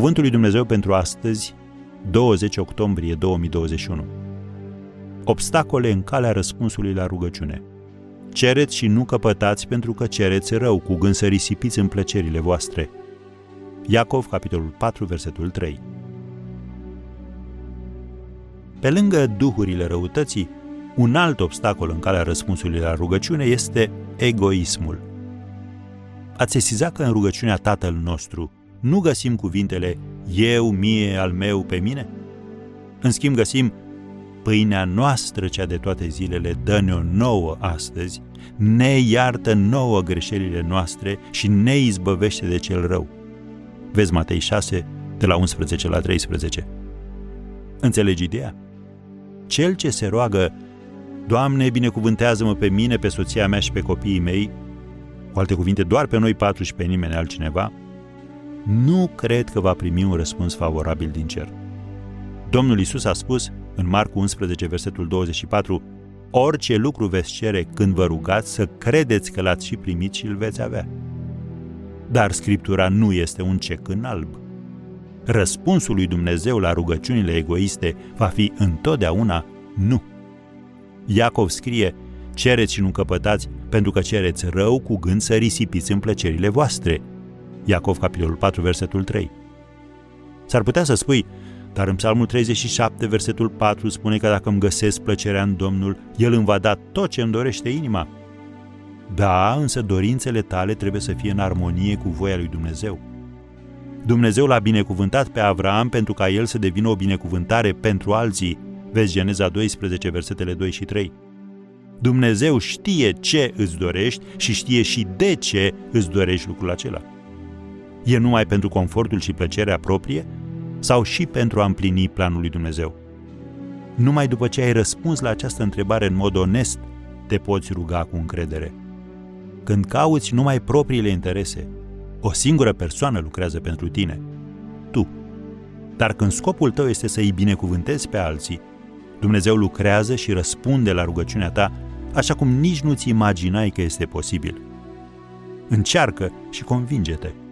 Cuvântul lui Dumnezeu pentru astăzi, 20 octombrie 2021. Obstacole în calea răspunsului la rugăciune. Cereți și nu căpătați pentru că cereți rău, cu gând să risipiți în plăcerile voastre. Iacov, capitolul 4, versetul 3. Pe lângă duhurile răutății, un alt obstacol în calea răspunsului la rugăciune este egoismul. Ați sesizat că în rugăciunea Tatăl nostru nu găsim cuvintele eu, mie, al meu, pe mine? În schimb găsim pâinea noastră cea de toate zilele, dă-ne-o nouă astăzi, ne iartă nouă greșelile noastre și ne izbăvește de cel rău. Vezi Matei 6, de la 11 la 13. Înțelegi ideea? Cel ce se roagă, Doamne, binecuvântează-mă pe mine, pe soția mea și pe copiii mei, cu alte cuvinte, doar pe noi patru și pe nimeni altcineva, nu cred că va primi un răspuns favorabil din cer. Domnul Iisus a spus în Marcu 11, versetul 24, orice lucru veți cere când vă rugați, să credeți că l-ați și primit și îl veți avea. Dar Scriptura nu este un cec în alb. Răspunsul lui Dumnezeu la rugăciunile egoiste va fi întotdeauna nu. Iacov scrie, cereți și nu căpătați, pentru că cereți rău cu gând să risipiți în plăcerile voastre. Iacov, capitolul 4, versetul 3. S-ar putea să spui, dar în Psalmul 37, versetul 4, spune că dacă îmi găsesc plăcerea în Domnul, El îmi va da tot ce îmi dorește inima. Da, însă dorințele tale trebuie să fie în armonie cu voia lui Dumnezeu. Dumnezeu l-a binecuvântat pe Avraam pentru ca el să devină o binecuvântare pentru alții. Vezi Geneza 12, versetele 2 și 3. Dumnezeu știe ce îți dorești și știe și de ce îți dorești lucrul acela. E numai pentru confortul și plăcerea proprie sau și pentru a împlini planul lui Dumnezeu? Numai după ce ai răspuns la această întrebare în mod onest, te poți ruga cu încredere. Când cauți numai propriile interese, o singură persoană lucrează pentru tine, tu. Dar când scopul tău este să îi binecuvântezi pe alții, Dumnezeu lucrează și răspunde la rugăciunea ta așa cum nici nu-ți imaginai că este posibil. Încearcă și convinge-te.